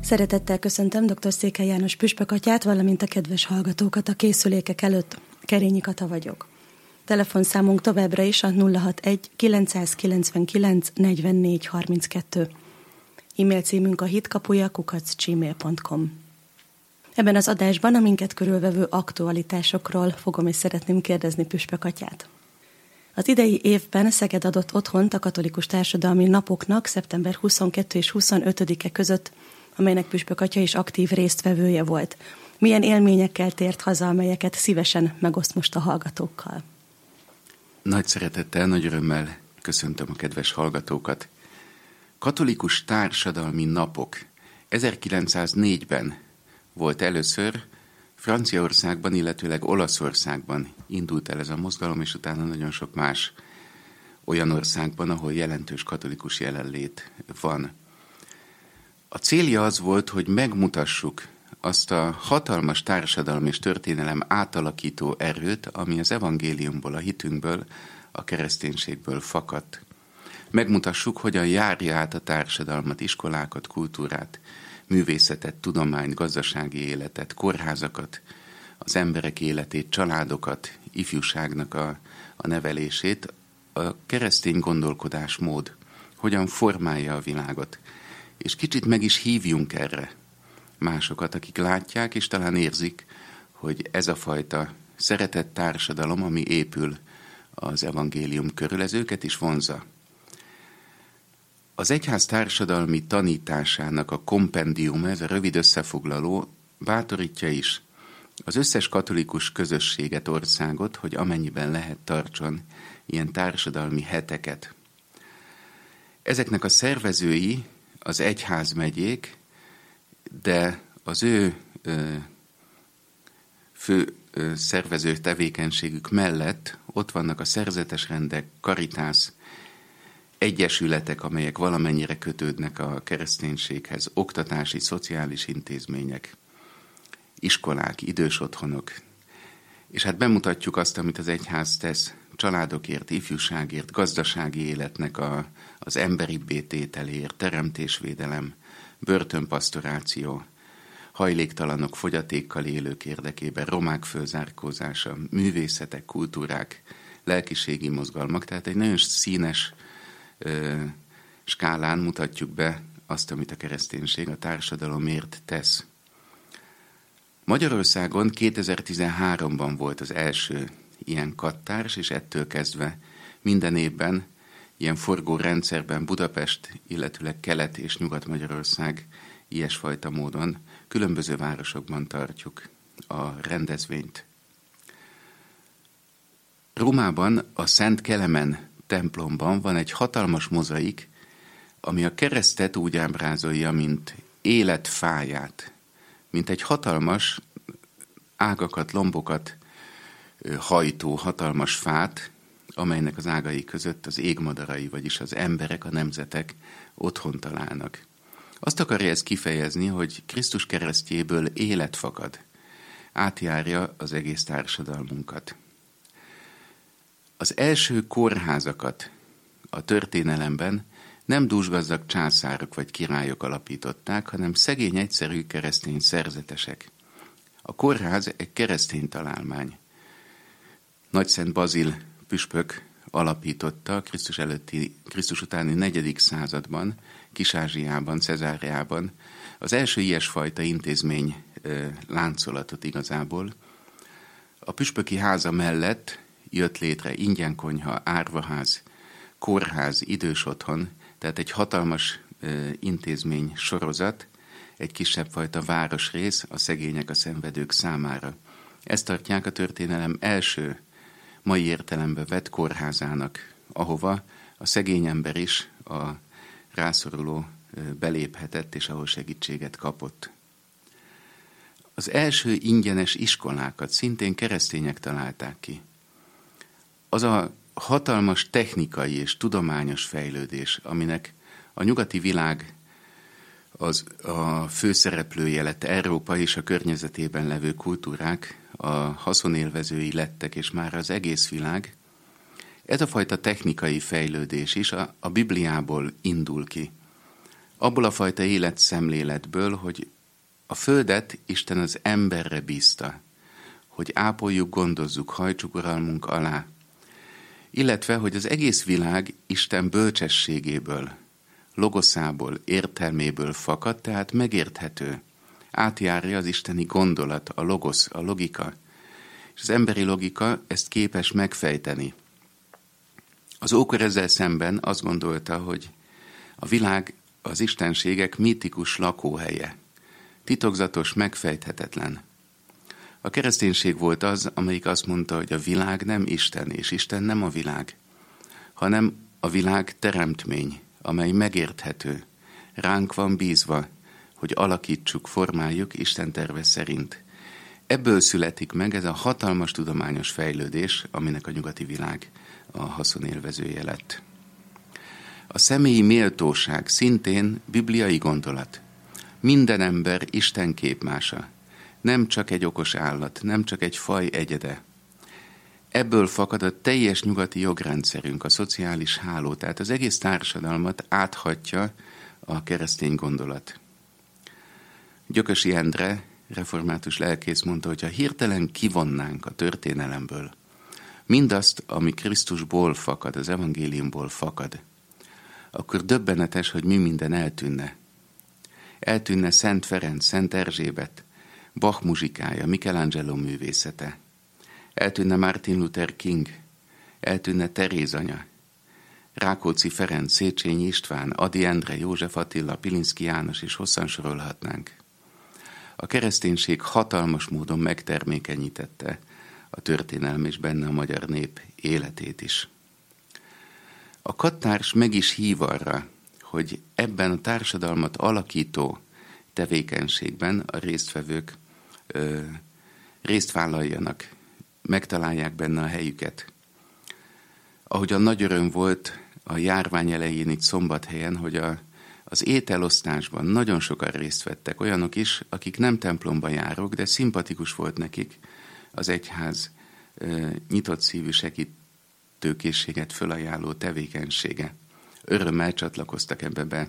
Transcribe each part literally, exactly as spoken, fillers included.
Szeretettel köszöntöm dr. Székely János püspök atyát, valamint a kedves hallgatókat a készülékek előtt. Kerényi Kata vagyok. Telefonszámunk továbbra is a nulla hatvanegy kilencszázkilencvenkilenc negyvennégy harminckettő. E-mail címünk a hitkapuja kukac gmail pont com. Ebben az adásban a minket körülvevő aktualitásokról fogom és szeretném kérdezni püspök atyát. Az idei évben Szeged adott otthont a katolikus társadalmi napoknak szeptember huszonkettő és huszonötödike között, amelynek püspök atya is aktív résztvevője volt. Milyen élményekkel tért haza, amelyeket szívesen megoszt most a hallgatókkal? Nagy szeretettel, nagy örömmel köszöntöm a kedves hallgatókat. Katolikus társadalmi napok ezerkilencszáznégyben volt először, Franciaországban, illetőleg Olaszországban indult el ez a mozgalom, és utána nagyon sok más olyan országban, ahol jelentős katolikus jelenlét van. A célja az volt, hogy megmutassuk azt a hatalmas társadalmi és történelem átalakító erőt, ami az evangéliumból, a hitünkből, a kereszténységből fakadt. Megmutassuk, hogyan járja át a társadalmat, iskolákat, kultúrát, művészetet, tudományt, gazdasági életet, kórházakat, az emberek életét, családokat, ifjúságnak a, a nevelését, a keresztény gondolkodásmód, hogyan formálja a világot. És kicsit meg is hívjunk erre másokat, akik látják és talán érzik, hogy ez a fajta szeretett társadalom, ami épül az evangélium körül, ez őket is vonzza. Az egyház társadalmi tanításának a kompendium, ez a rövid összefoglaló, bátorítja is az összes katolikus közösséget, országot, hogy amennyiben lehet tartson ilyen társadalmi heteket. Ezeknek a szervezői az egyházmegyék, de az ő ö, fő ö, szervező tevékenységük mellett ott vannak a szerzetes rendek, karitász, egyesületek, amelyek valamennyire kötődnek a kereszténységhez, oktatási, szociális intézmények, iskolák, idős otthonok. És hát bemutatjuk azt, amit az egyház tesz családokért, ifjúságért, gazdasági életnek a, az emberibbé tételéért, teremtésvédelem, börtönpasztoráció, hajléktalanok, fogyatékkal élők érdekében, romák fölzárkózása, művészetek, kultúrák, lelkiségi mozgalmak, tehát egy nagyon színes ö, skálán mutatjuk be azt, amit a kereszténység a társadalomért tesz. Magyarországon kétezer-tizenháromban volt az első ilyen kattárs, és ettől kezdve minden évben ilyen forgó rendszerben Budapest, illetőleg Kelet- és Nyugat-Magyarország ilyesfajta módon különböző városokban tartjuk a rendezvényt. Rómában a Szent Kelemen templomban van egy hatalmas mozaik, ami a keresztet úgy ábrázolja, mint életfáját, mint egy hatalmas ágakat, lombokat hajtó hatalmas fát, amelynek az ágai között az égmadarai, vagyis az emberek, a nemzetek otthon találnak. Azt akarja ez kifejezni, hogy Krisztus keresztjéből élet fakad, átjárja az egész társadalmunkat. Az első kórházakat a történelemben nem dúsgazdag császárok vagy királyok alapították, hanem szegény, egyszerű keresztény szerzetesek. A kórház egy keresztény találmány. Nagyszent Bazil püspök alapította Krisztus előtti, Krisztus utáni negyedik században, Kis-Ázsiában, Cezáreában az első ilyesfajta intézmény láncolatot igazából. A püspöki háza mellett jött létre ingyenkonyha, árvaház, kórház, idős otthon, tehát egy hatalmas intézmény sorozat, egy kisebb fajta városrész a szegények, a szenvedők számára. Ezt tartják a történelem első mai értelembe vett kórházának, ahova a szegény ember is, a rászoruló beléphetett, és ahol segítséget kapott. Az első ingyenes iskolákat szintén keresztények találták ki. Az a hatalmas technikai és tudományos fejlődés, aminek a nyugati világ az a főszereplője lett, Európa és a környezetében levő kultúrák a haszonélvezői lettek, és már az egész világ. Ez a fajta technikai fejlődés is a, a Bibliából indul ki. abból a fajta életszemléletből, hogy a földet Isten az emberre bízta, hogy ápoljuk, gondozzuk, hajtsuk uralmunk alá, illetve, hogy az egész világ Isten bölcsességéből, logoszából, értelméből fakad, tehát megérthető. Átjárja az isteni gondolat, a logosz, a logika, és az emberi logika ezt képes megfejteni. Az ókor ezzel szemben azt gondolta, hogy a világ az istenségek mítikus lakóhelye, titokzatos, megfejthetetlen. A kereszténység volt az, amelyik azt mondta, hogy a világ nem Isten, és Isten nem a világ, hanem a világ teremtmény, amely megérthető, ránk van bízva, hogy alakítsuk, formáljuk Isten terve szerint. Ebből születik meg ez a hatalmas tudományos fejlődés, aminek a nyugati világ a haszonélvezője lett. A személyi méltóság szintén bibliai gondolat. Minden ember Isten képmása, nem csak egy okos állat, nem csak egy faj egyede. Ebből fakad a teljes nyugati jogrendszerünk, a szociális háló, tehát az egész társadalmat áthatja a keresztény gondolat. Gyökösi Endre, református lelkész mondta, hogy ha hirtelen kivonnánk a történelemből mindazt, ami Krisztusból fakad, az evangéliumból fakad, akkor döbbenetes, hogy mi minden eltűnne. Eltűnne Szent Ferenc, Szent Erzsébet, Bach muzsikája, Michelangelo művészete. Eltűnne Martin Luther King, eltűnne Teréz anya, Rákóczi Ferenc, Széchenyi István, Ady Endre, József Attila, Pilinszky János, és hosszan sorolhatnánk. A kereszténység hatalmas módon megtermékenyítette a történelem és benne a magyar nép életét is. A kattárs meg is hív arra, hogy ebben a társadalmat alakító tevékenységben a résztvevők ö, részt vállaljanak, megtalálják benne a helyüket. Ahogy a nagy öröm volt a járvány elején itt Szombathelyen, hogy a, az ételosztásban nagyon sokan részt vettek, olyanok is, akik nem templomba járok, de szimpatikus volt nekik az egyház ö, nyitott szívű segítőkészséget fölajánló tevékenysége. Örömmel csatlakoztak ebbe be.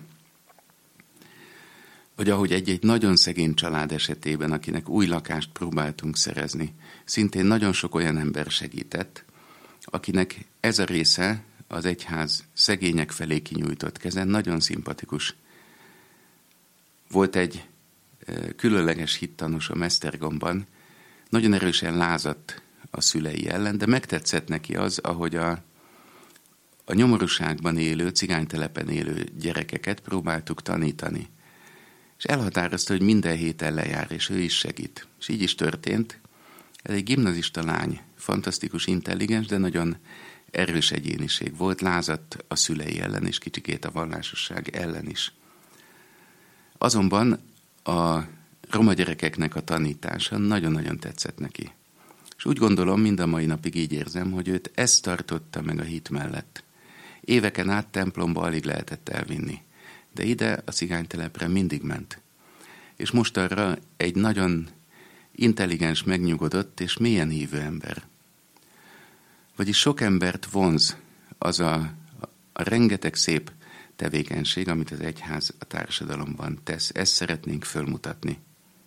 Vagy ahogy egy-egy nagyon szegény család esetében, akinek új lakást próbáltunk szerezni, szintén nagyon sok olyan ember segített, akinek ez a része az egyház szegények felé kinyújtott kezen nagyon szimpatikus. Volt egy különleges hittanos a Mesztergomban, nagyon erősen lázadt a szülei ellen, de megtetszett neki az, ahogy a, a nyomorúságban élő, cigánytelepen élő gyerekeket próbáltuk tanítani. És elhatározta, hogy minden héten lejár, és ő is segít. És így is történt. Ez egy gimnazista lány, fantasztikus, intelligens, de nagyon erős egyéniség volt, lázadt a szülei ellen, és kicsikét a vallásosság ellen is. Azonban a roma gyerekeknek a tanítása nagyon-nagyon tetszett neki. És úgy gondolom, mind a mai napig így érzem, hogy őt ezt tartotta meg a hit mellett. Éveken át templomba alig lehetett elvinni, de ide a cigánytelepre mindig ment. És most arra egy nagyon intelligens, megnyugodott és mélyen hívő ember. Vagyis sok embert vonz az a, a rengeteg szép tevékenység, amit az egyház a társadalomban tesz. Ezt szeretnénk fölmutatni.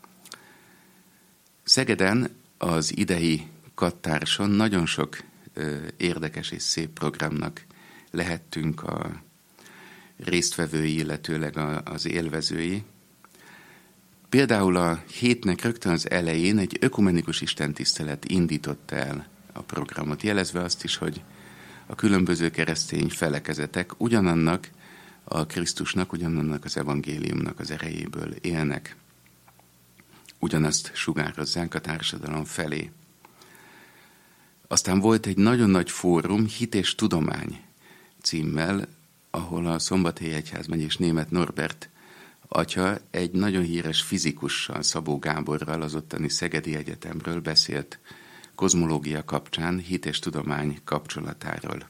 Szegeden az idei kattárson nagyon sok ö, érdekes és szép programnak lehettünk a résztvevői, illetőleg a, az élvezői. Például a hétnek rögtön az elején egy ökumenikus istentisztelet indította el a programot, jelezve azt is, hogy a különböző keresztény felekezetek ugyanannak a Krisztusnak, ugyanannak az evangéliumnak az erejéből élnek. Ugyanazt sugározzák a társadalom felé. Aztán volt egy nagyon nagy fórum, Hit és Tudomány címmel, ahol a Szombathelyi Egyházmegyés Németh Norbert atya egy nagyon híres fizikussal, Szabó Gáborral, az ottani Szegedi Egyetemről beszélt kozmológia kapcsán, hit és tudomány kapcsolatáról.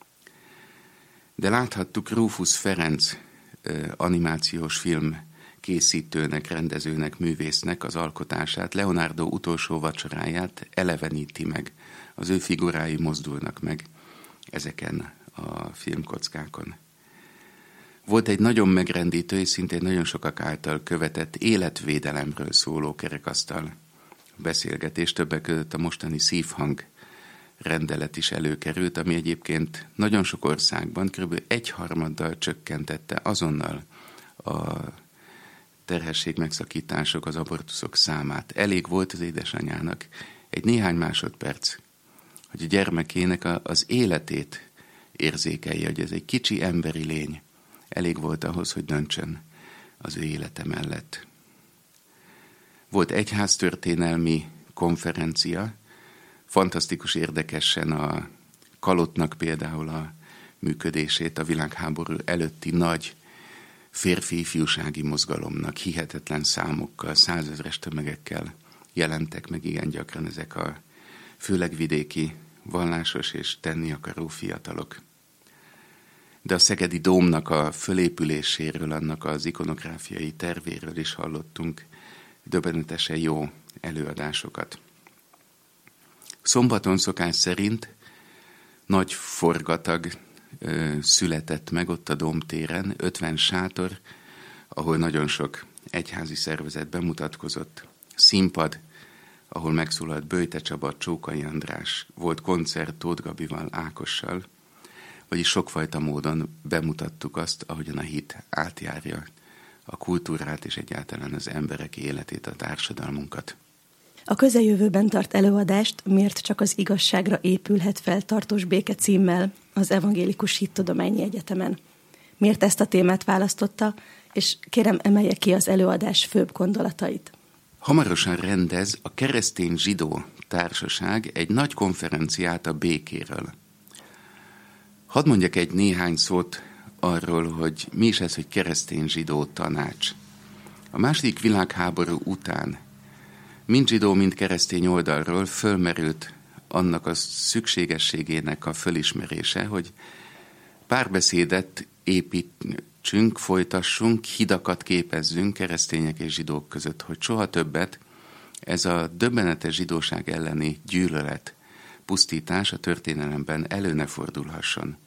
De láthattuk Rufus Ferenc animációs film készítőnek, rendezőnek, művésznek az alkotását, Leonardo utolsó vacsoráját eleveníti meg. Az ő figurái mozdulnak meg ezeken a filmkockákon. Volt egy nagyon megrendítő és szintén nagyon sokak által követett életvédelemről szóló kerekasztal beszélgetés, többek között a mostani szívhang rendelet is előkerült, ami egyébként nagyon sok országban kb. egyharmaddal csökkentette azonnal a terhesség megszakítások, az abortuszok számát. Elég volt az édesanyának egy néhány másodperc, hogy a gyermekének a, az életét érzékelje, hogy ez egy kicsi emberi lény. Elég volt ahhoz, hogy döntsön az ő élete mellett. Volt egyháztörténelmi konferencia, fantasztikus érdekesen a Kalottnak például a működését a világháború előtti nagy férfi-ifjúsági mozgalomnak hihetetlen számokkal, százezres tömegekkel jelentek meg igen gyakran ezek a főleg vidéki vallásos és tenni akaró fiatalok. De a szegedi dómnak a fölépüléséről, annak az ikonográfiai tervéről is hallottunk döbbenetesen jó előadásokat. Szombaton szokás szerint nagy forgatag ö, született meg ott a Dómtéren, ötven sátor, ahol nagyon sok egyházi szervezet bemutatkozott, színpad, ahol megszólalt Böjte Csaba, Csókai András, volt koncert Tóth Gabival, Ákossal, vagyis sokfajta módon bemutattuk azt, ahogyan a hit átjárja a kultúrát és egyáltalán az emberek életét, a társadalmunkat. A közeljövőben tart előadást Miért csak az igazságra épülhet fel tartós béke címmel az Evangélikus Hittudományi Egyetemen. Miért ezt a témát választotta, és kérem emelje ki az előadás főbb gondolatait. Hamarosan rendez a Keresztény Zsidó Társaság egy nagy konferenciát a békéről. Hadd mondjak egy néhány szót arról, hogy mi is ez, hogy keresztény zsidó tanács. A második világháború után mind zsidó, mind keresztény oldalról fölmerült annak a szükségességének a fölismerése, hogy párbeszédet építsünk, folytassunk, hidakat képezzünk keresztények és zsidók között, hogy soha többet ez a döbbenetes zsidóság elleni gyűlölet, pusztítás a történelemben elő ne fordulhasson.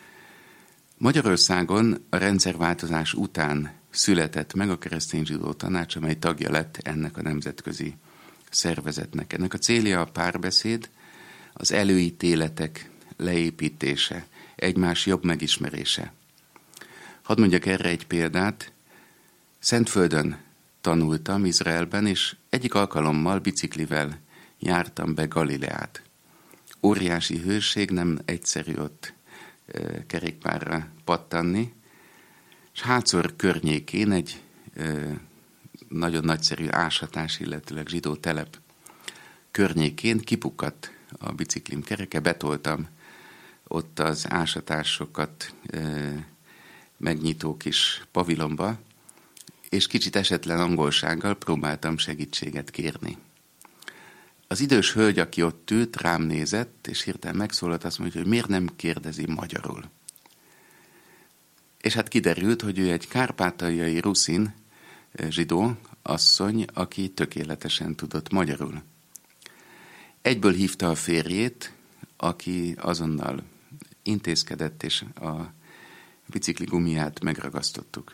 Magyarországon a rendszerváltozás után született meg a Keresztény Zsidó Tanács, amely tagja lett ennek a nemzetközi szervezetnek. Ennek a célja a párbeszéd, az előítéletek leépítése, egymás jobb megismerése. Hadd mondjak erre egy példát. Szentföldön tanultam, Izraelben, és egyik alkalommal biciklivel jártam be Galileát. Óriási hőség, nem egyszerű ott e, kerékpárra pattanni, és Hátszor környékén egy e, nagyon nagyszerű ásatás, illetőleg zsidó telep környékén kipukkadt a biciklim kereke, betoltam ott az ásatásokat e, megnyitó kis pavilonba, és kicsit esetlen angolsággal próbáltam segítséget kérni. Az idős hölgy, aki ott ült, rám nézett, és hirtelen megszólalt, azt mondja, hogy miért nem kérdezi magyarul. És hát kiderült, hogy ő egy kárpátaljai ruszin zsidó asszony, aki tökéletesen tudott magyarul. Egyből hívta a férjét, aki azonnal intézkedett, és a bicikli gumiját megragasztottuk.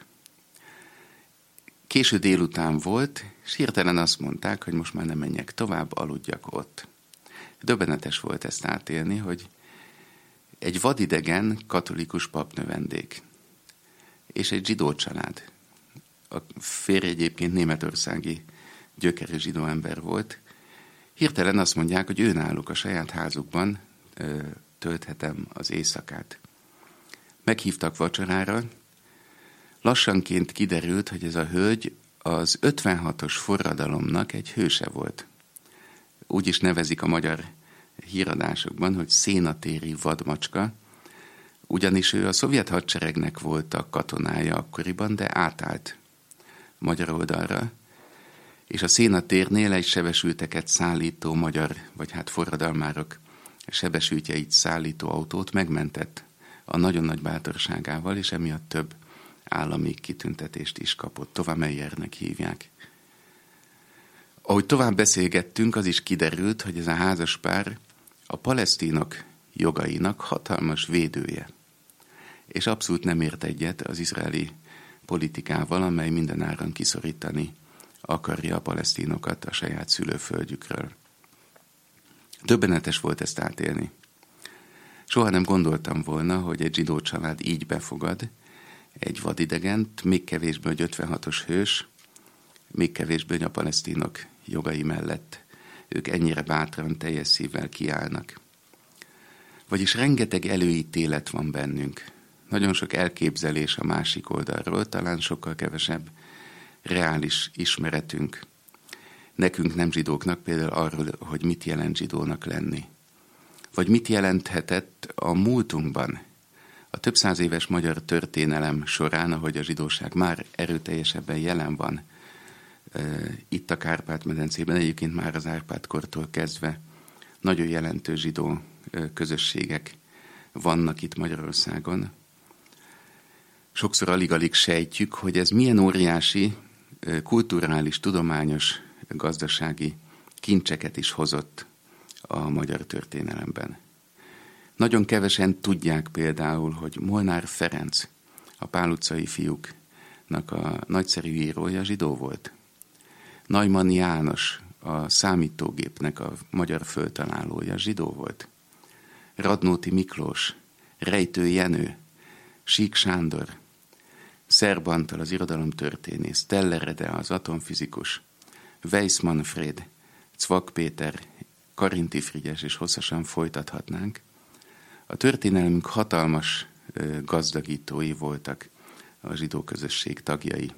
Késő délután volt, és hirtelen azt mondták, hogy most már nem menjek tovább, aludjak ott. Döbbenetes volt ezt átélni, hogy egy vadidegen katolikus papnövendék és egy zsidó család. A férj egyébként németországi gyökerű zsidó ember volt. Hirtelen azt mondják, hogy ő náluk a saját házukban ö, tölthetem az éjszakát. Meghívtak vacsorára. Lassanként kiderült, hogy ez a hölgy az ötvenhatos forradalomnak egy hőse volt. Úgy is nevezik a magyar híradásokban, hogy szénatéri vadmacska, ugyanis ő a szovjet hadseregnek volt a katonája akkoriban, de átállt magyar oldalra, és a szénatérnél egy sebesülteket szállító magyar, vagy hát forradalmárok sebesültjeit szállító autót megmentett a nagyon nagy bátorságával, és emiatt több állami kitüntetést is kapott. Tova Meyernek hívják. Ahogy tovább beszélgettünk, az is kiderült, hogy ez a házaspár a palesztinok jogainak hatalmas védője. és abszolút nem ért egyet az izraeli politikával, amely mindenáron kiszorítani akarja a palesztinokat a saját szülőföldjükről. Döbbenetes volt ezt átélni. Soha nem gondoltam volna, hogy egy zsidó család így befogad egy vadidegent, még kevésbé, hogy ötvenhatos hős, még kevésbé, hogy a palesztinok jogai mellett ők ennyire bátran, teljes szívvel kiállnak. Vagyis rengeteg előítélet van bennünk. Nagyon sok elképzelés a másik oldalról, talán sokkal kevesebb reális ismeretünk. Nekünk nem zsidóknak például arról, hogy mit jelent zsidónak lenni. Vagy mit jelenthetett a múltunkban, a több száz éves magyar történelem során, ahogy a zsidóság már erőteljesebben jelen van, itt a Kárpát-medencében, egyébként már az Árpád-kortól kezdve nagyon jelentős zsidó közösségek vannak itt Magyarországon. Sokszor alig-alig sejtjük, hogy ez milyen óriási kulturális, tudományos, gazdasági kincseket is hozott a magyar történelemben. Nagyon kevesen tudják például, hogy Molnár Ferenc, a Pál utcai fiúknak a nagyszerű írója zsidó volt. Neumann János, a számítógépnek a magyar föltalálója zsidó volt. Radnóti Miklós, Rejtő Jenő, Sík Sándor, Szerb Antal, az irodalomtörténész, Teller Ede, az atomfizikus, Weiss Manfred, Cvak Péter, Karinti Frigyes, és hosszasan folytathatnánk. A történelmünk hatalmas gazdagítói voltak a zsidó közösség tagjai.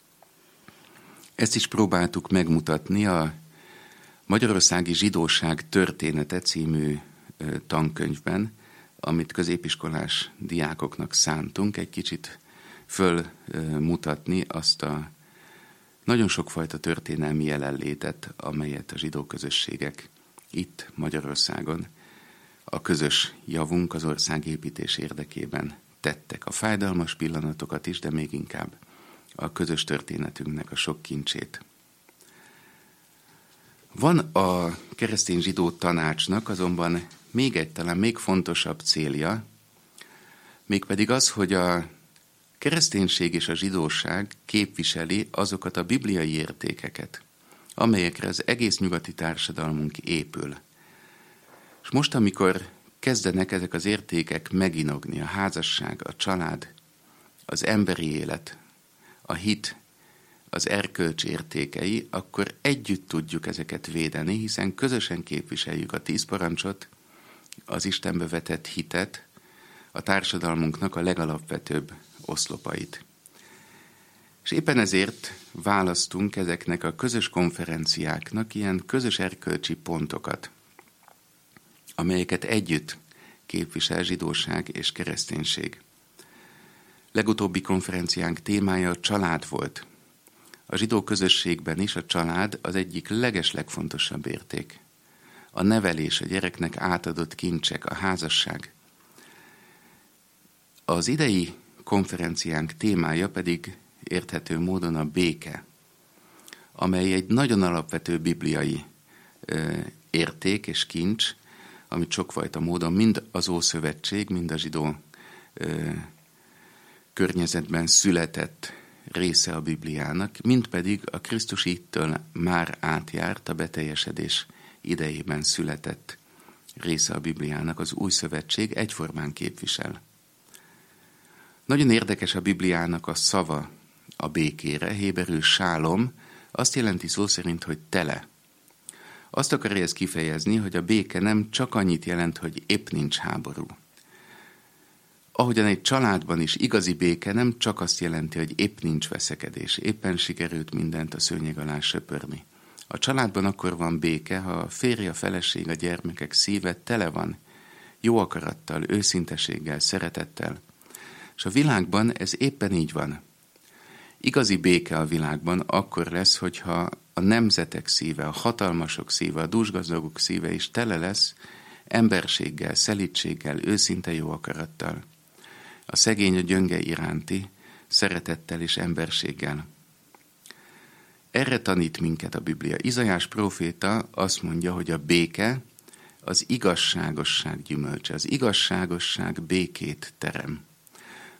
Ezt is próbáltuk megmutatni a Magyarországi Zsidóság története című tankönyvben, amit középiskolás diákoknak szántunk, egy kicsit fölmutatni azt a nagyon sokfajta történelmi jelenlétet, amelyet a zsidó közösségek itt Magyarországon a közös javunk, az országépítés érdekében tettek. A fájdalmas pillanatokat is, de még inkább a közös történetünknek a sok kincsét. Van a keresztény zsidó tanácsnak azonban még egy, talán még fontosabb célja, mégpedig az, hogy a kereszténység és a zsidóság képviseli azokat a bibliai értékeket, amelyekre az egész nyugati társadalmunk épül. És most, amikor kezdenek ezek az értékek meginogni, a házasság, a család, az emberi élet, a hit, az erkölcs értékei, akkor együtt tudjuk ezeket védeni, hiszen közösen képviseljük a tíz parancsot, az Istenbe vetett hitet, a társadalmunknak a legalapvetőbb oszlopait. És éppen ezért választunk ezeknek a közös konferenciáknak ilyen közös erkölcsi pontokat, amelyeket együtt képvisel zsidóság és kereszténység. Legutóbbi konferenciánk témája a család volt. A zsidó közösségben is a család az egyik legeslegfontosabb érték. A nevelés, a gyereknek átadott kincsek, a házasság. Az idei konferenciánk témája pedig érthető módon a béke, amely egy nagyon alapvető bibliai ö, érték és kincs, amit sokfajta módon mind az Ószövetség, mind a zsidó ö, környezetben született része a Bibliának, mind pedig a Krisztus ittől már átjárt, a beteljesedés idejében született része a Bibliának, az Új Szövetség egyformán képvisel. Nagyon érdekes a Bibliának a szava a békére, héberül sálom, azt jelenti szó szerint, hogy tele. Azt akarja ez kifejezni, hogy a béke nem csak annyit jelent, hogy épp nincs háború. Ahogyan egy családban is igazi béke nem csak azt jelenti, hogy épp nincs veszekedés, éppen sikerült mindent a szőnyeg alá söpörni. A családban akkor van béke, ha a férj, a feleség, a gyermekek szíve tele van, jó akarattal, őszinteséggel, szeretettel. És a világban ez éppen így van. Igazi béke a világban akkor lesz, hogyha a nemzetek szíve, a hatalmasok szíve, a dúsgazdagok szíve is tele lesz emberséggel, szelídséggel, őszinte jó akarattal. A szegény, a gyönge iránti szeretettel és emberséggel. Erre tanít minket a Biblia. Izaiás próféta azt mondja, hogy a béke az igazságosság gyümölcse. Az igazságosság békét terem.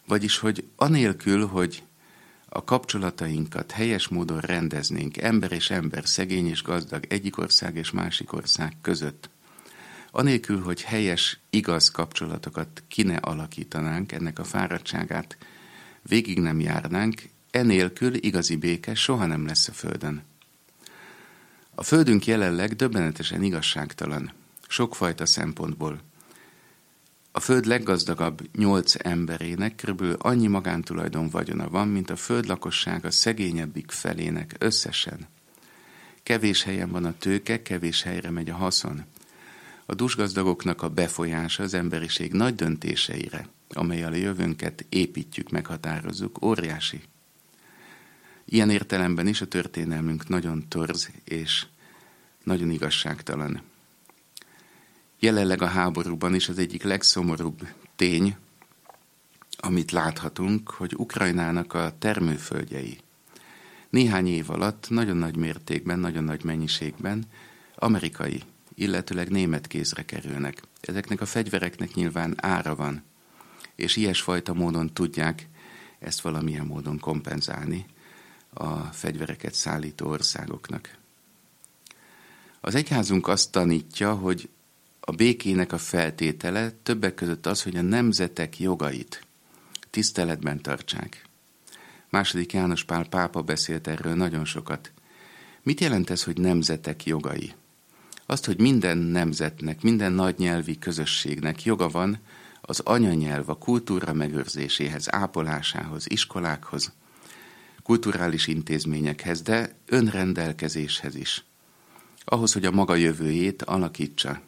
Vagyis, hogy anélkül, hogy a kapcsolatainkat helyes módon rendeznénk ember és ember, szegény és gazdag, egyik ország és másik ország között, anélkül, hogy helyes, igaz kapcsolatokat ki ne alakítanánk, ennek a fáradtságát végig nem járnánk, enélkül igazi béke soha nem lesz a Földön. A Földünk jelenleg döbbenetesen igazságtalan, sokfajta szempontból. A Föld leggazdagabb nyolc emberének körülbelül annyi magántulajdon vagyona van, mint a Föld lakossága szegényebbik felének összesen. Kevés helyen van a tőke, kevés helyre megy a haszon. A dúsgazdagoknak a befolyása az emberiség nagy döntéseire, amellyel a jövőnket építjük, meghatározzuk, óriási. Ilyen értelemben is a történelmünk nagyon torz és nagyon igazságtalan. Jelenleg a háborúban is az egyik legszomorúbb tény, amit láthatunk, hogy Ukrajnának a termőföldjei néhány év alatt nagyon nagy mértékben, nagyon nagy mennyiségben amerikai, illetőleg német kézre kerülnek. Ezeknek a fegyvereknek nyilván ára van, és ilyesfajta módon tudják ezt valamilyen módon kompenzálni a fegyvereket szállító országoknak. Az egyházunk azt tanítja, hogy a békének a feltétele többek között az, hogy a nemzetek jogait tiszteletben tartsák. Második János Pál pápa beszélt erről nagyon sokat. Mit jelent ez, hogy nemzetek jogai? Azt, hogy minden nemzetnek, minden nagynyelvi közösségnek joga van az anyanyelv, a kultúra megőrzéséhez, ápolásához, iskolákhoz, kulturális intézményekhez, de önrendelkezéshez is. Ahhoz, hogy a maga jövőjét alakítsa.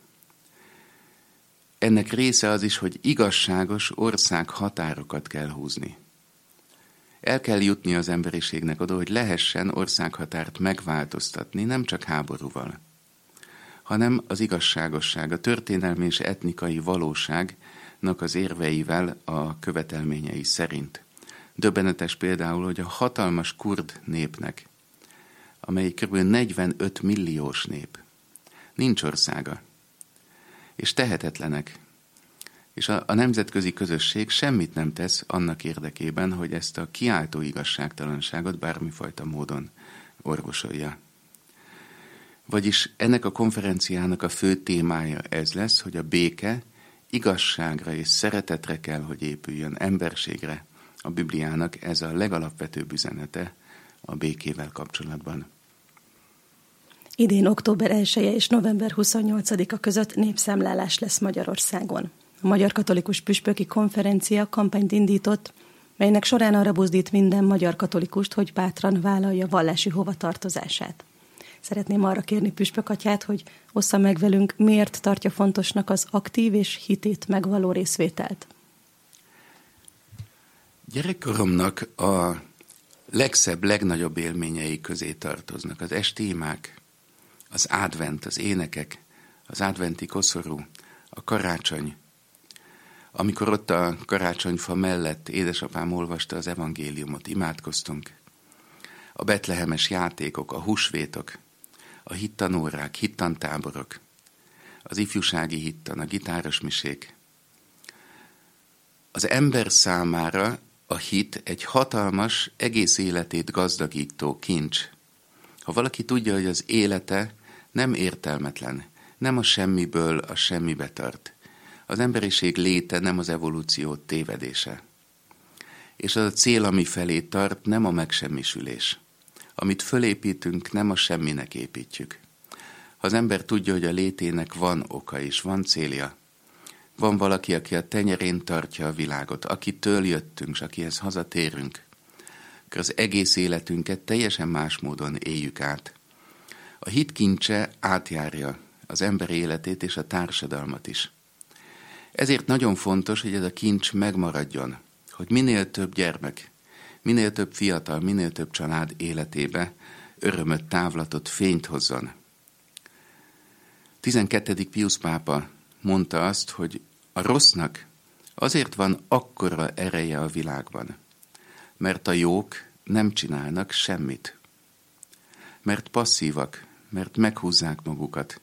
Ennek része az is, hogy igazságos ország határokat kell húzni. El kell jutni az emberiségnek oda, hogy lehessen országhatárt megváltoztatni, nem csak háborúval, hanem az igazságosság, a történelmi és etnikai valóságnak az érveivel, a követelményei szerint. Döbbenetes például, hogy a hatalmas kurd népnek, amely kb. negyvenöt milliós nép, nincs országa, és tehetetlenek. És a, a nemzetközi közösség semmit nem tesz annak érdekében, hogy ezt a kiáltó igazságtalanságot bármifajta módon orvosolja. Vagyis ennek a konferenciának a fő témája ez lesz, hogy a béke igazságra és szeretetre kell, hogy épüljön, emberségre. A Bibliának ez a legalapvetőbb üzenete a békével kapcsolatban. Idén október elseje és november huszonnyolcadika között népszámlálás lesz Magyarországon. A Magyar Katolikus Püspöki Konferencia kampányt indított, melynek során arra buzdít minden magyar katolikust, hogy bátran vállalja vallási hovatartozását. Szeretném arra kérni Püspök atyát, hogy ossza meg velünk, miért tartja fontosnak az aktív és hitét megvaló részvételt. Gyerekkoromnak a legszebb, legnagyobb élményei közé tartoznak az estémák, az advent, az énekek, az adventi koszorú, a karácsony. Amikor ott a karácsonyfa mellett édesapám olvasta az evangéliumot, imádkoztunk. A betlehemes játékok, a húsvétok, a hittanórák, hittantáborok, az ifjúsági hittan, a gitáros misék. Az ember számára a hit egy hatalmas, egész életét gazdagító kincs. Ha valaki tudja, hogy az élete nem értelmetlen, nem a semmiből a semmibe tart. Az emberiség léte nem az evolúció tévedése. És az a cél, ami felé tart, nem a megsemmisülés. Amit fölépítünk, nem a semminek építjük. Ha az ember tudja, hogy a létének van oka és van célja, van valaki, aki a tenyerén tartja a világot, akitől jöttünk, és akihez hazatérünk, akkor az egész életünket teljesen más módon éljük át. A hit kincse átjárja az ember életét és a társadalmat is. Ezért nagyon fontos, hogy ez a kincs megmaradjon, hogy minél több gyermek, minél több fiatal, minél több család életébe örömöt, távlatot, fényt hozzon. tizenkettedik Piusz pápa mondta azt, hogy a rossznak azért van akkora ereje a világban, mert a jók nem csinálnak semmit. Mert passzívak, mert meghúzzák magukat.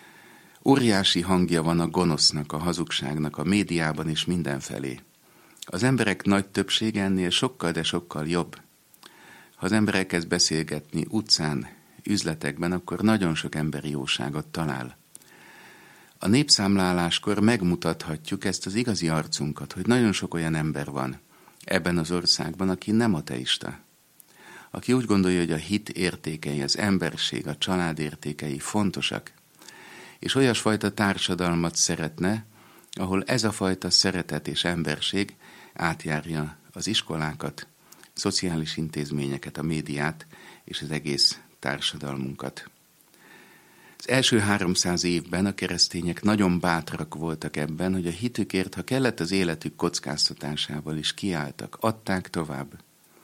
Óriási hangja van a gonosznak, a hazugságnak, a médiában és mindenfelé. Az emberek nagy többsége ennél sokkal, de sokkal jobb. Ha az ember elkezd beszélgetni utcán, üzletekben, akkor nagyon sok emberi jóságot talál. A népszámláláskor megmutathatjuk ezt az igazi arcunkat, hogy nagyon sok olyan ember van ebben az országban, aki nem ateista. Aki úgy gondolja, hogy a hit értékei, az emberség, a család értékei fontosak, és olyasfajta társadalmat szeretne, ahol ez a fajta szeretet és emberség átjárja az iskolákat, szociális intézményeket, a médiát és az egész társadalmunkat. Az első háromszáz évben a keresztények nagyon bátrak voltak ebben, hogy a hitükért, ha kellett, az életük kockáztatásával is kiálltak, adták tovább.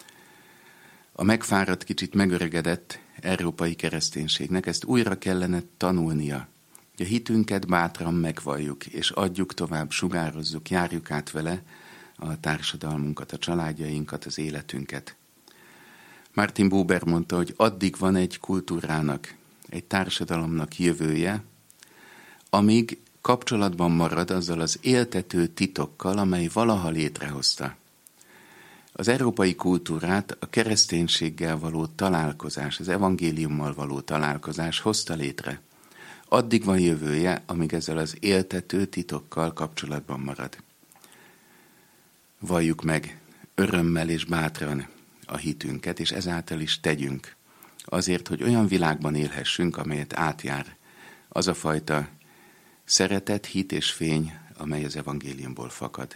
A megfáradt, kicsit megöregedett európai kereszténységnek ezt újra kellene tanulnia. A hitünket bátran megvalljuk, és adjuk tovább, sugározzuk, járjuk át vele a társadalmunkat, a családjainkat, az életünket. Martin Buber mondta, hogy addig van egy kultúrának, egy társadalomnak jövője, amíg kapcsolatban marad azzal az éltető titokkal, amely valaha létrehozta. Az európai kultúrát a kereszténységgel való találkozás, az evangéliummal való találkozás hozta létre. Addig van jövője, amíg ezzel az éltető titokkal kapcsolatban marad. Valljuk meg örömmel és bátran a hitünket, és ezáltal is tegyünk. Azért, hogy olyan világban élhessünk, amelyet átjár az a fajta szeretet, hit és fény, amely az evangéliumból fakad.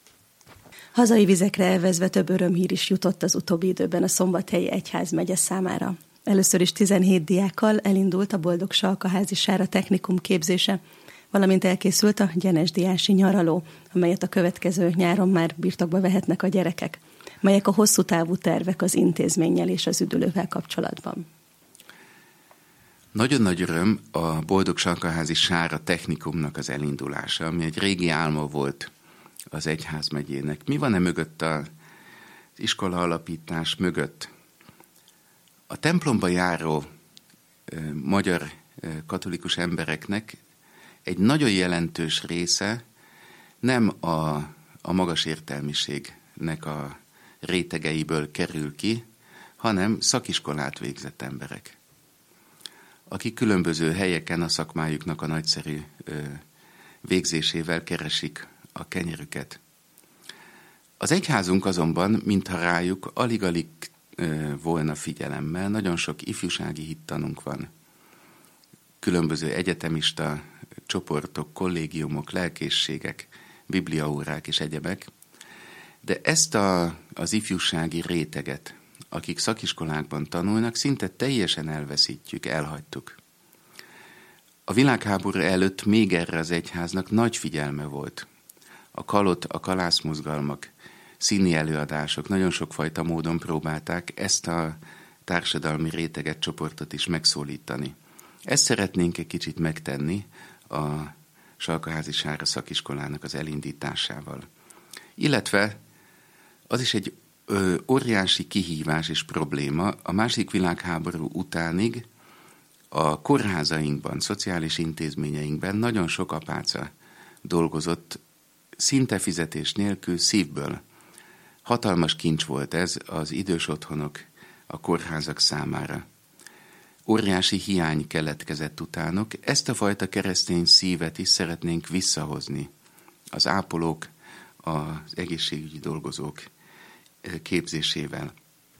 Hazai vizekre elvezve több örömhír is jutott az utóbbi időben a Szombathelyi Egyházmegye számára. Először is tizenhét diákkal elindult a Boldog Salkaházi Sára Technikum képzése, valamint elkészült a Gyenesdiási nyaraló, amelyet a következő nyáron már birtokba vehetnek a gyerekek, melyek a hosszú távú tervek az intézménnyel és az üdülővel kapcsolatban. Nagyon nagy öröm a Boldog Salkaházi Sára Technikumnak az elindulása, ami egy régi álma volt az Egyházmegyének. Mi van-e mögött az iskola alapítás mögött? A templomba járó e, magyar e, katolikus embereknek egy nagyon jelentős része nem a, a magas értelmiségnek a rétegeiből kerül ki, hanem szakiskolát végzett emberek, akik különböző helyeken a szakmájuknak a nagyszerű ö, végzésével keresik a kenyerüket. Az egyházunk azonban, mintha rájuk alig-alig ö, volna figyelemmel, nagyon sok ifjúsági hittanunk van. Különböző egyetemista csoportok, kollégiumok, lelkészségek, bibliaórák és egyebek, de ezt a, az ifjúsági réteget, akik szakiskolákban tanulnak, szinte teljesen elveszítjük, elhagytuk. A világháború előtt még erre az egyháznak nagy figyelme volt. A kalott, a kalászmozgalmak, színi előadások nagyon sokfajta módon próbálták ezt a társadalmi réteget, csoportot is megszólítani. Ezt szeretnénk egy kicsit megtenni a Salkaházi Sára szakiskolának az elindításával. Illetve az is egy ö, óriási kihívás és probléma. A második világháború utánig a kórházainkban, szociális intézményeinkben nagyon sok apáca dolgozott szinte fizetés nélkül, szívből. Hatalmas kincs volt ez az idős otthonok, a kórházak számára. Óriási hiány keletkezett utánok. Ezt a fajta keresztény szívet is szeretnénk visszahozni. Az ápolók, az egészségügyi dolgozók képzésével.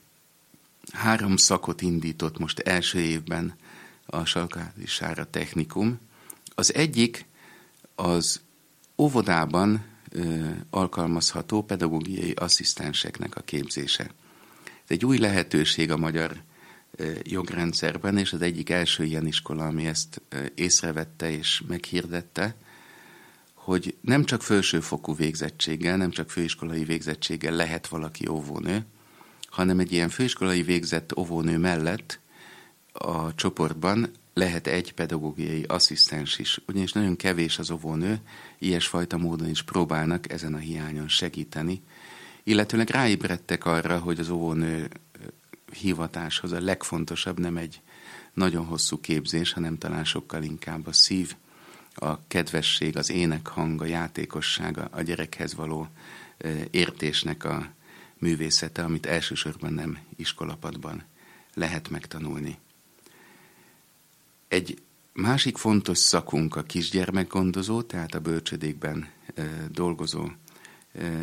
Három szakot indított most első évben a Salkaházi Sára Technikum. Az egyik az óvodában ö, alkalmazható pedagógiai asszisztenseknek a képzése. Ez egy új lehetőség a magyar ö, jogrendszerben, és az egyik első ilyen iskola, ami ezt ö, észrevette és meghirdette, hogy nem csak felsőfokú végzettséggel, nem csak főiskolai végzettséggel lehet valaki óvónő, hanem egy ilyen főiskolai végzett óvónő mellett a csoportban lehet egy pedagógiai asszisztens is, ugyanis nagyon kevés az óvónő, ilyesfajta módon is próbálnak ezen a hiányon segíteni, illetőleg ráébredtek arra, hogy az óvónő hivatáshoz a legfontosabb nem egy nagyon hosszú képzés, hanem talán sokkal inkább a szív, a kedvesség, az énekhang, a játékosság, a gyerekhez való értésnek a művészete, amit elsősorban nem iskolapadban lehet megtanulni. Egy másik fontos szakunk a kisgyermekgondozó, tehát a bölcsödékben e, dolgozó e,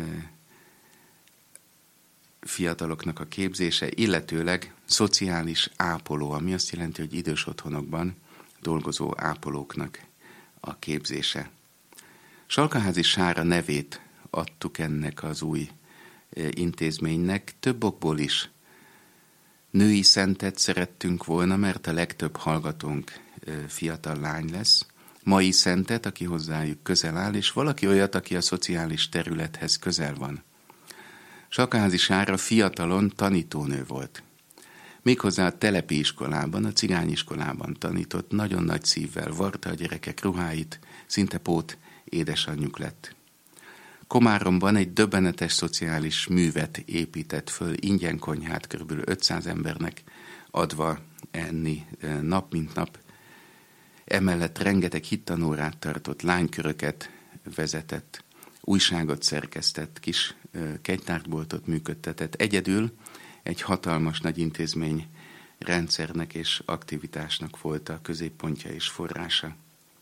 fiataloknak a képzése, illetőleg szociális ápoló, ami azt jelenti, hogy idős otthonokban dolgozó ápolóknak a képzése. Salkaházi Sára nevét adtuk ennek az új e, intézménynek, több okból is. Női szentet szerettünk volna, mert a legtöbb hallgatónk fiatal lány lesz. Mai szentet, aki hozzájuk közel áll, és valaki olyat, aki a szociális területhez közel van. Salkaházi Sára fiatalon tanítónő volt. Méghozzá a telepi iskolában, a cigányiskolában tanított, nagyon nagy szívvel varta a gyerekek ruháit, szinte pót édesanyjuk lett. Komáromban egy döbbenetes szociális művet épített föl, ingyen konyhát kb. ötszáz embernek adva enni nap mint nap. Emellett rengeteg hittanórát tartott, lányköröket vezetett, újságot szerkesztett, kis kegytárboltot működtetett. Egyedül egy hatalmas nagy intézmény rendszernek és aktivitásnak volt a középpontja és forrása.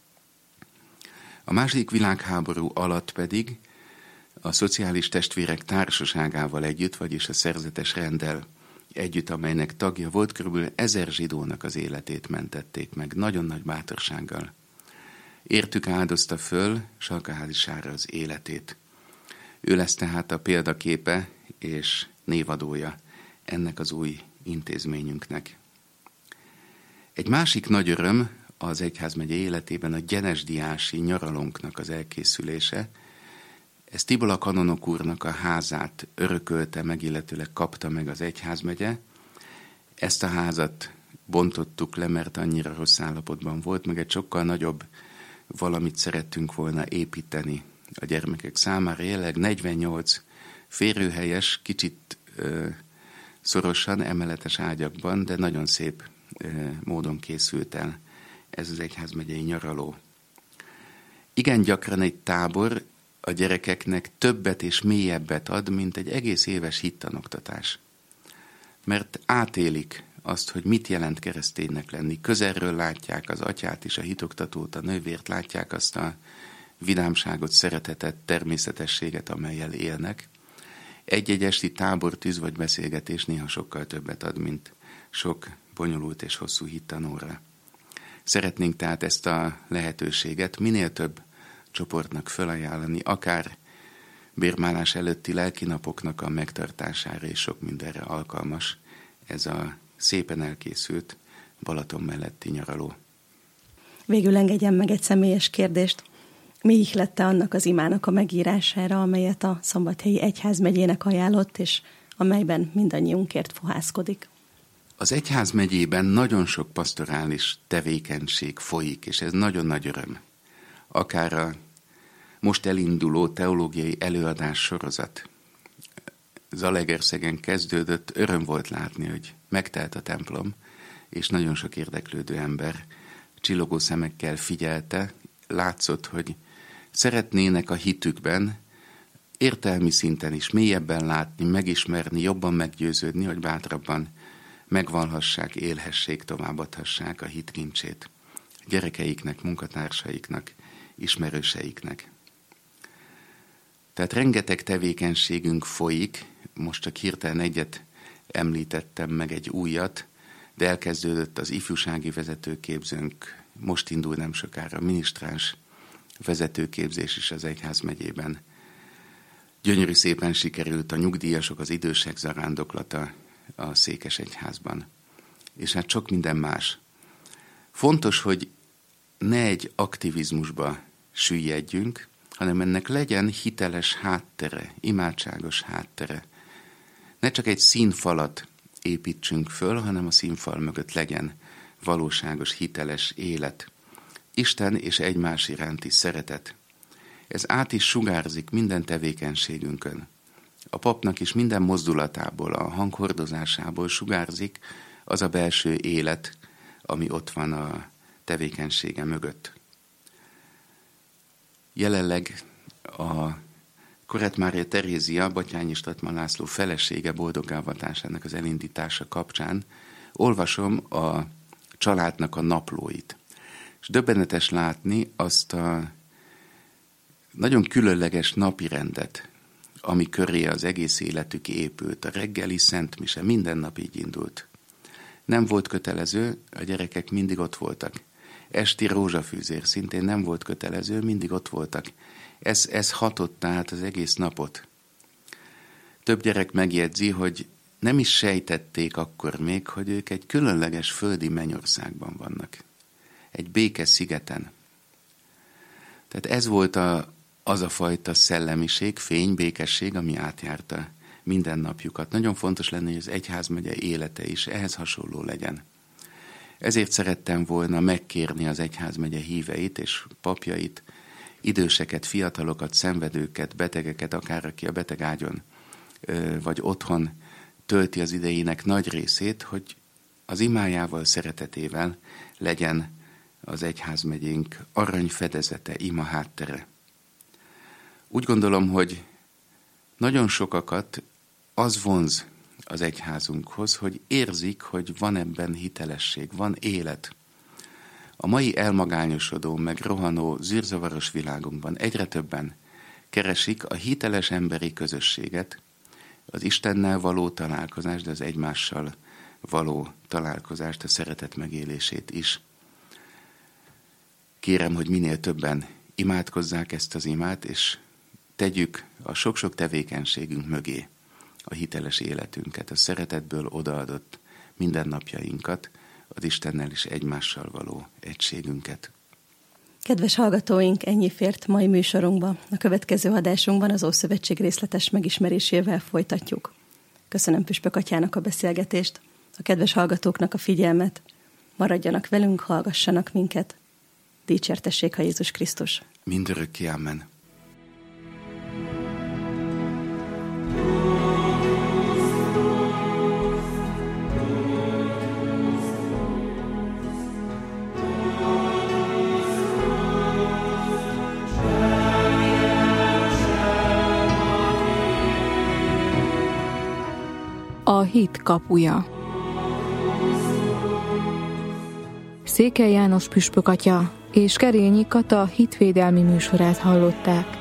A második világháború alatt pedig a Szociális Testvérek Társaságával együtt, vagyis a szerzetes renddel együtt, amelynek tagja volt, kb. ezer zsidónak az életét mentették meg, nagyon nagy bátorsággal. Értük áldozta föl Salkaházi Sára az életét. Ő lesz tehát a példaképe és névadója ennek az új intézményünknek. Egy másik nagy öröm az egyházmegye életében a gyenesdiási nyaralónknak az elkészülése. Ez Tibola kanonok úrnak a házát örökölte meg, illetőleg kapta meg az egyházmegye. Ezt a házat bontottuk le, mert annyira rossz állapotban volt, meg egy sokkal nagyobb valamit szerettünk volna építeni a gyermekek számára. Jelenleg negyvennyolc férőhelyes, kicsit ö, szorosan, emeletes ágyakban, de nagyon szép ö, módon készült el ez az egyházmegyei nyaraló. Igen gyakran egy tábor a gyerekeknek többet és mélyebbet ad, mint egy egész éves hittanoktatás. Mert átélik azt, hogy mit jelent kereszténynek lenni. Közelről látják az atyát és a hitoktatót, a nővért, látják azt a vidámságot, szeretetet, természetességet, amellyel élnek. Egy-egy esti tábortűz vagy beszélgetés néha sokkal többet ad, mint sok bonyolult és hosszú hittanóra. Szeretnénk tehát ezt a lehetőséget minél több csoportnak felajánlani, akár bérmálás előtti lelkinapoknak a megtartására és sok mindenre alkalmas ez a szépen elkészült Balaton melletti nyaraló. Végül engedjen meg egy személyes kérdést. Mi ihlette annak az imának a megírására, amelyet a Szombathelyi Egyházmegyének ajánlott, és amelyben mindannyiunkért fohászkodik? Az egyházmegyében nagyon sok pastorális tevékenység folyik, és ez nagyon nagy öröm. Akár a most elinduló teológiai előadás sorozat. Zalaegerszegen kezdődött, öröm volt látni, hogy megtelt a templom, és nagyon sok érdeklődő ember csillogó szemekkel figyelte, látszott, hogy szeretnének a hitükben értelmi szinten is mélyebben látni, megismerni, jobban meggyőződni, hogy bátrabban megvalhassák, élhessék, továbbadhassák a hit kincsét gyerekeiknek, munkatársaiknak, ismerőseiknek. Tehát rengeteg tevékenységünk folyik, most csak hirtelen egyet említettem, meg egy újat, de elkezdődött az ifjúsági vezetőképzőnk, most indul nem sokára a minisztráns vezetőképzés is az egyházmegyében. Gyönyörű szépen sikerült a nyugdíjasok, az idősek zarándoklata a Székesegyházban. És hát sok minden más. Fontos, hogy ne egy aktivizmusba süllyedjünk, hanem ennek legyen hiteles háttere, imádságos háttere. Ne csak egy színfalat építsünk föl, hanem a színfal mögött legyen valóságos, hiteles élet. Isten és egymás iránti szeretet. Ez át is sugárzik minden tevékenységünkön. A papnak is minden mozdulatából, a hanghordozásából sugárzik az a belső élet, ami ott van a tevékenysége mögött. Jelenleg a Korett Mária Terézia, Batthyány Statman László felesége boldogálvatásának az elindítása kapcsán olvasom a családnak a naplóit. És döbbenetes látni azt a nagyon különleges napirendet, ami köré az egész életük épült. A reggeli szentmise minden nap így indult. Nem volt kötelező, a gyerekek mindig ott voltak. Esti rózsafűzér szintén nem volt kötelező, mindig ott voltak. Ez, ez hatott át az egész napot. Több gyerek megjegyzi, hogy nem is sejtették akkor még, hogy ők egy különleges földi mennyországban vannak. Egy béke szigeten. Tehát ez volt a, az a fajta szellemiség, fény, békesség, ami átjárta mindennapjukat. Nagyon fontos lenne, hogy az egyházmegye élete is ehhez hasonló legyen. Ezért szerettem volna megkérni az egyházmegye híveit és papjait, időseket, fiatalokat, szenvedőket, betegeket, akár aki a betegágyon vagy otthon tölti az idejének nagy részét, hogy az imájával, szeretetével legyen az egyházmegyénk aranyfedezete, ima háttere. Úgy gondolom, hogy nagyon sokakat az vonz az egyházunkhoz, hogy érzik, hogy van ebben hitelesség, van élet. A mai elmagányosodó, meg rohanó, zűrzavaros világunkban egyre többen keresik a hiteles emberi közösséget, az Istennel való találkozást, de az egymással való találkozást, a szeretet megélését is. Kérem, hogy minél többen imádkozzák ezt az imát, és tegyük a sok-sok tevékenységünk mögé a hiteles életünket, a szeretetből odaadott mindennapjainkat, az Istennel és egymással való egységünket. Kedves hallgatóink, ennyi fért mai műsorunkba. A következő adásunkban az Ószövetség részletes megismerésével folytatjuk. Köszönöm Püspök atyának a beszélgetést, a kedves hallgatóknak a figyelmet. Maradjanak velünk, hallgassanak minket. Dicsértessék a Jézus Krisztus. Mindörökké, amen. A hit kapuja. Székely János püspök atya és Kerényi Kata hitvédelmi műsorát hallották.